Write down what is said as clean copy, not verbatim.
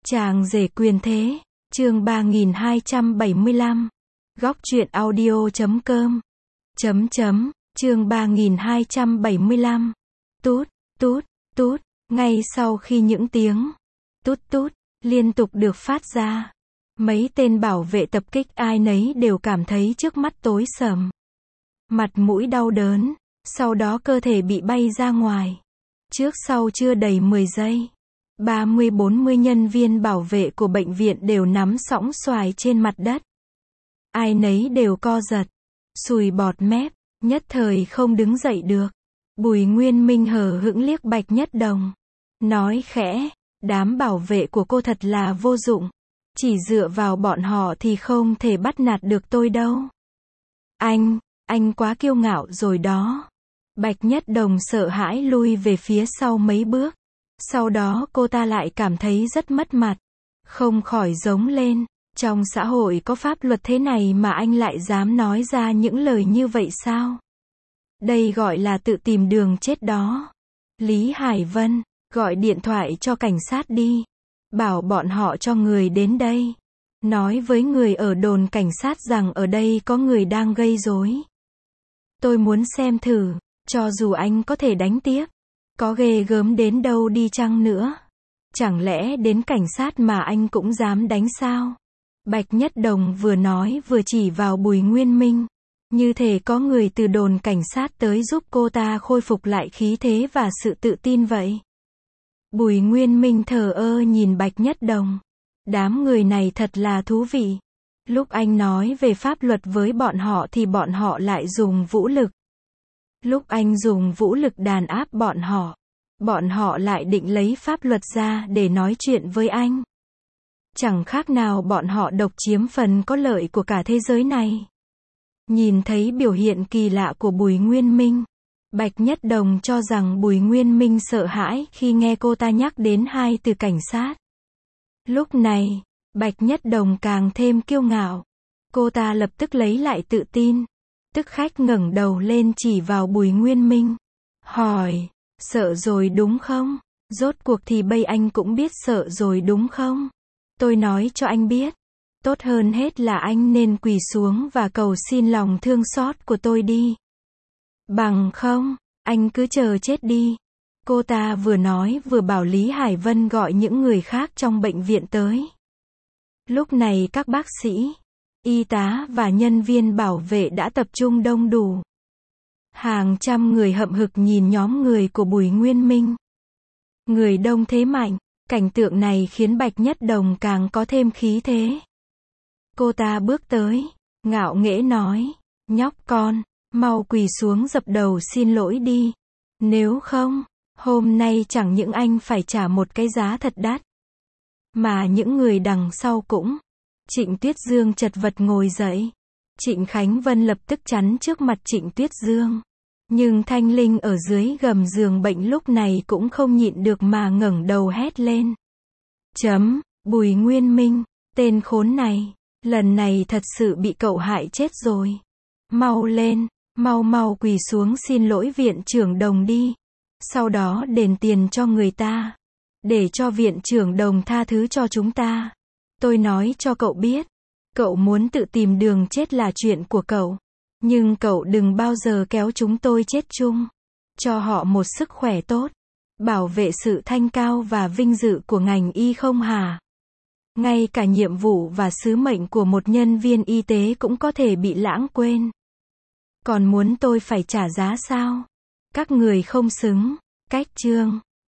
Chàng rể quyền thế, chương 3275. Góc truyện audio.com. Chương 3275. Tút, tút, tút, ngay sau khi những tiếng tút tút liên tục được phát ra, mấy tên bảo vệ tập kích ai nấy đều cảm thấy trước mắt tối sầm. Mặt mũi đau đớn, sau đó cơ thể bị bay ra ngoài. Trước sau chưa đầy 10 giây. 30-40 nhân viên bảo vệ của bệnh viện đều nắm sõng xoài trên mặt đất. Ai nấy đều co giật, sùi bọt mép, nhất thời không đứng dậy được. Bùi Nguyên Minh hờ hững liếc Bạch Nhất Đồng, nói khẽ, đám bảo vệ của cô thật là vô dụng. Chỉ dựa vào bọn họ thì không thể bắt nạt được tôi đâu. Anh quá kiêu ngạo rồi đó. Bạch Nhất Đồng sợ hãi lui về phía sau mấy bước. Sau đó cô ta lại cảm thấy rất mất mặt. Không khỏi giống lên. Trong xã hội có pháp luật thế này mà anh lại dám nói ra những lời như vậy sao? Đây gọi là tự tìm đường chết đó. Lý Hải Vân, gọi điện thoại cho cảnh sát đi. Bảo bọn họ cho người đến đây. Nói với người ở đồn cảnh sát rằng ở đây có người đang gây rối. Tôi muốn xem thử, cho dù anh có thể đánh tiếp. Có ghê gớm đến đâu đi chăng nữa. Chẳng lẽ đến cảnh sát mà anh cũng dám đánh sao? Bạch Nhất Đồng vừa nói vừa chỉ vào Bùi Nguyên Minh. Như thể có người từ đồn cảnh sát tới giúp cô ta khôi phục lại khí thế và sự tự tin vậy. Bùi Nguyên Minh thờ ơ nhìn Bạch Nhất Đồng. Đám người này thật là thú vị. Lúc anh nói về pháp luật với bọn họ thì bọn họ lại dùng vũ lực. Lúc anh dùng vũ lực đàn áp bọn họ lại định lấy pháp luật ra để nói chuyện với anh. Chẳng khác nào bọn họ độc chiếm phần có lợi của cả thế giới này. Nhìn thấy biểu hiện kỳ lạ của Bùi Nguyên Minh, Bạch Nhất Đồng cho rằng Bùi Nguyên Minh sợ hãi khi nghe cô ta nhắc đến hai từ cảnh sát. Lúc này, Bạch Nhất Đồng càng thêm kiêu ngạo. Cô ta lập tức lấy lại tự tin. Tức khách ngẩng đầu lên chỉ vào Bùi Nguyên Minh. Hỏi, sợ rồi đúng không? Rốt cuộc thì bây anh cũng biết sợ rồi đúng không? Tôi nói cho anh biết. Tốt hơn hết là anh nên quỳ xuống và cầu xin lòng thương xót của tôi đi. Bằng không, anh cứ chờ chết đi. Cô ta vừa nói vừa bảo Lý Hải Vân gọi những người khác trong bệnh viện tới. Lúc này các bác sĩ, y tá và nhân viên bảo vệ đã tập trung đông đủ. Hàng trăm người hậm hực nhìn nhóm người của Bùi Nguyên Minh. Người đông thế mạnh, cảnh tượng này khiến Bạch Nhất Đồng càng có thêm khí thế. Cô ta bước tới, ngạo nghễ nói, nhóc con, mau quỳ xuống dập đầu xin lỗi đi. Nếu không, hôm nay chẳng những anh phải trả một cái giá thật đắt, mà những người đằng sau cũng. Trịnh Tuyết Dương chật vật ngồi dậy. Trịnh Khánh Vân lập tức chắn trước mặt Trịnh Tuyết Dương. Nhưng Thanh Linh ở dưới gầm giường bệnh lúc này cũng không nhịn được mà ngẩng đầu hét lên. Bùi Nguyên Minh, tên khốn này, lần này thật sự bị cậu hại chết rồi. Mau lên, mau quỳ xuống xin lỗi viện trưởng Đồng đi. Sau đó đền tiền cho người ta. Để cho viện trưởng Đồng tha thứ cho chúng ta. Tôi nói cho cậu biết, cậu muốn tự tìm đường chết là chuyện của cậu. Nhưng cậu đừng bao giờ kéo chúng tôi chết chung. Cho họ một sức khỏe tốt. Bảo vệ sự thanh cao và vinh dự của ngành y không hả? Ngay cả nhiệm vụ và sứ mệnh của một nhân viên y tế cũng có thể bị lãng quên. Còn muốn tôi phải trả giá sao? Các người không xứng. Cách chương